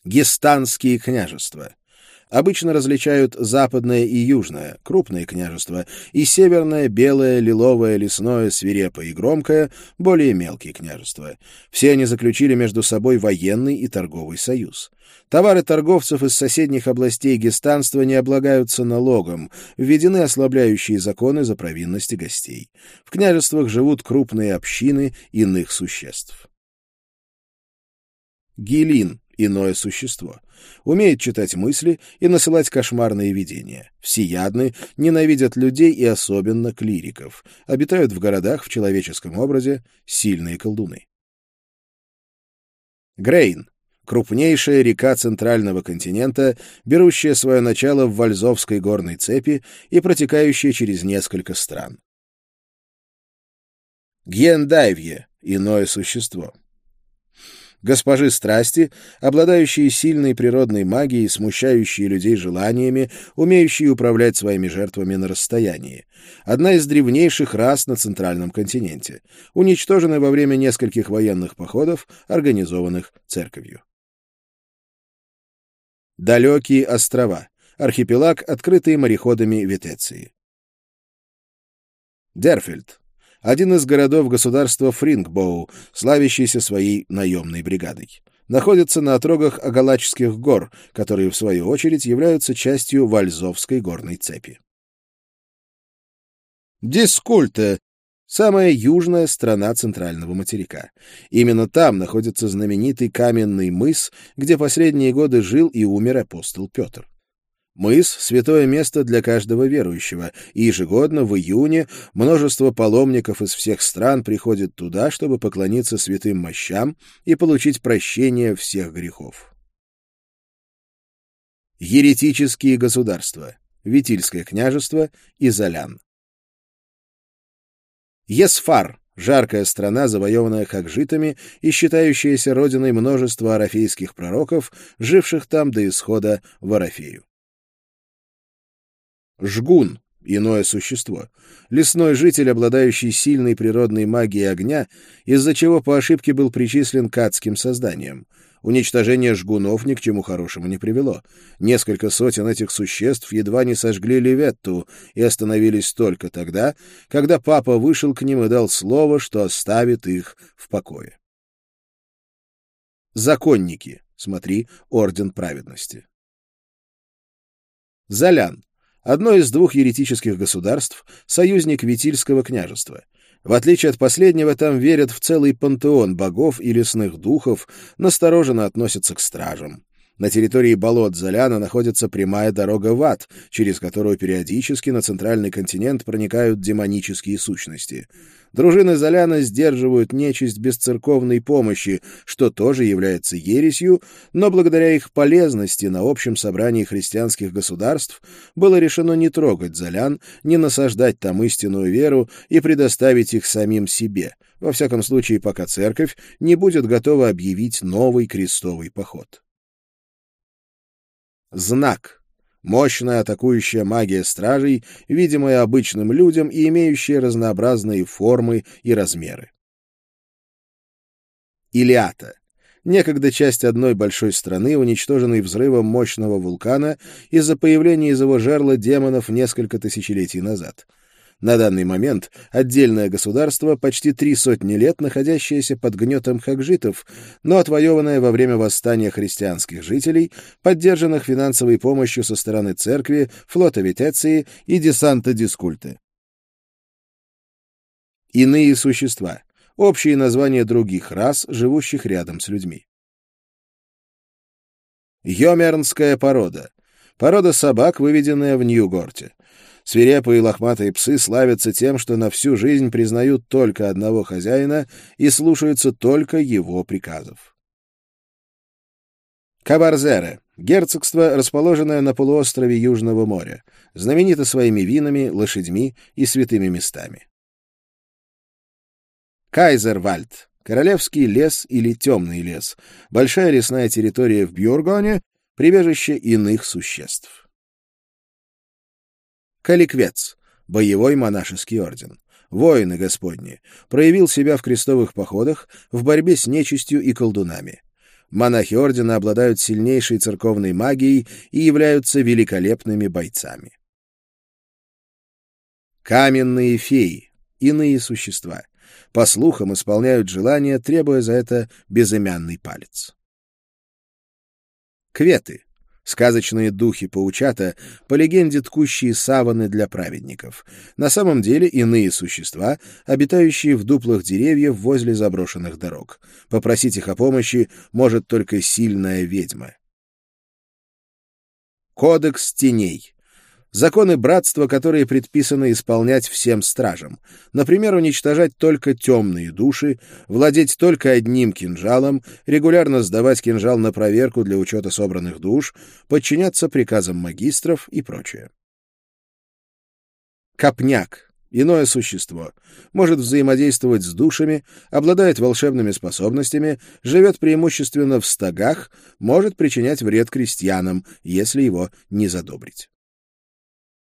Гестанские княжества. Обычно различают западное и южное, крупные княжества, и северное, белое, лиловое, лесное, свирепое и громкое, более мелкие княжества. Все они заключили между собой военный и торговый союз. Товары торговцев из соседних областей гестанства не облагаются налогом, введены ослабляющие законы за провинности гостей. В княжествах живут крупные общины иных существ. Гилин — иное существо. Умеет читать мысли и насылать кошмарные видения. Всеядны, ненавидят людей и особенно клириков. Обитают в городах в человеческом образе, сильные колдуны. Грейн — крупнейшая река центрального континента, берущая свое начало в Вальзовской горной цепи и протекающая через несколько стран. Гьендайвье — иное существо. Госпожи страсти, обладающие сильной природной магией, смущающие людей желаниями, умеющие управлять своими жертвами на расстоянии. Одна из древнейших рас на центральном континенте. Уничтожены во время нескольких военных походов, организованных церковью. Далекие острова. Архипелаг, открытый мореходами Ветеции. Дерфельд. Один из городов государства Фрингбоу, славящийся своей наемной бригадой. Находится на отрогах Агалачских гор, которые, в свою очередь, являются частью Вальзовской горной цепи. Дискульте — самая южная страна центрального материка. Именно там находится знаменитый каменный мыс, где последние годы жил и умер апостол Петр. Мыс — святое место для каждого верующего, и ежегодно в июне множество паломников из всех стран приходит туда, чтобы поклониться святым мощам и получить прощение всех грехов. Еретические государства. Витильское княжество и Золян. Есфар — жаркая страна, завоеванная хагжитами и считающаяся родиной множества арафейских пророков, живших там до исхода в Арафею. Жгун — иное существо. Лесной житель, обладающий сильной природной магией огня, из-за чего по ошибке был причислен к адским созданиям. Уничтожение жгунов ни к чему хорошему не привело. Несколько сотен этих существ едва не сожгли Ливетту и остановились только тогда, когда папа вышел к ним и дал слово, что оставит их в покое. Законники. Смотри, Орден праведности. Золян. Одно из двух еретических государств, союзник Витильского княжества. В отличие от последнего, там верят в целый пантеон богов и лесных духов, настороженно относятся к стражам. На территории болот Золяна находится прямая дорога в ад, через которую периодически на центральный континент проникают демонические сущности. Дружины Золяна сдерживают нечисть без церковной помощи, что тоже является ересью, но благодаря их полезности на общем собрании христианских государств было решено не трогать Золян, не насаждать там истинную веру и предоставить их самим себе, во всяком случае, пока церковь не будет готова объявить новый крестовый поход. Знак. Мощная атакующая магия стражей, видимая обычным людям и имеющая разнообразные формы и размеры. Илиата. Некогда часть одной большой страны, уничтоженной взрывом мощного вулкана из-за появления из его жерла демонов несколько тысячелетий назад. На данный момент отдельное государство, почти 300 лет находящееся под гнетом хагжитов, но отвоеванное во время восстания христианских жителей, поддержанных финансовой помощью со стороны церкви, флота Ветеции и десанта Дискульте. Иные существа. Общие названия других рас, живущих рядом с людьми. Йомернская порода. Порода собак, выведенная в Нью-Горте. Свирепые лохматые псы славятся тем, что на всю жизнь признают только одного хозяина и слушаются только его приказов. Кабарзере — герцогство, расположенное на полуострове Южного моря, знаменито своими винами, лошадьми и святыми местами. Кайзервальд — королевский лес или темный лес, большая лесная территория в Бьоргоне, прибежище иных существ. Каликвец — боевой монашеский орден. Воины Господни. Проявил себя в крестовых походах, в борьбе с нечистью и колдунами. Монахи ордена обладают сильнейшей церковной магией и являются великолепными бойцами. Каменные феи — иные существа. По слухам, исполняют желания, требуя за это безымянный палец. Кветы — сказочные духи-паучата, по легенде ткущие саваны для праведников. На самом деле иные существа, обитающие в дуплах деревьев возле заброшенных дорог. Попросить их о помощи может только сильная ведьма. Кодекс теней. Законы братства, которые предписано исполнять всем стражам. Например, уничтожать только темные души, владеть только одним кинжалом, регулярно сдавать кинжал на проверку для учета собранных душ, подчиняться приказам магистров и прочее. Копняк. Иное существо. Может взаимодействовать с душами, обладает волшебными способностями, живет преимущественно в стогах, может причинять вред крестьянам, если его не задобрить.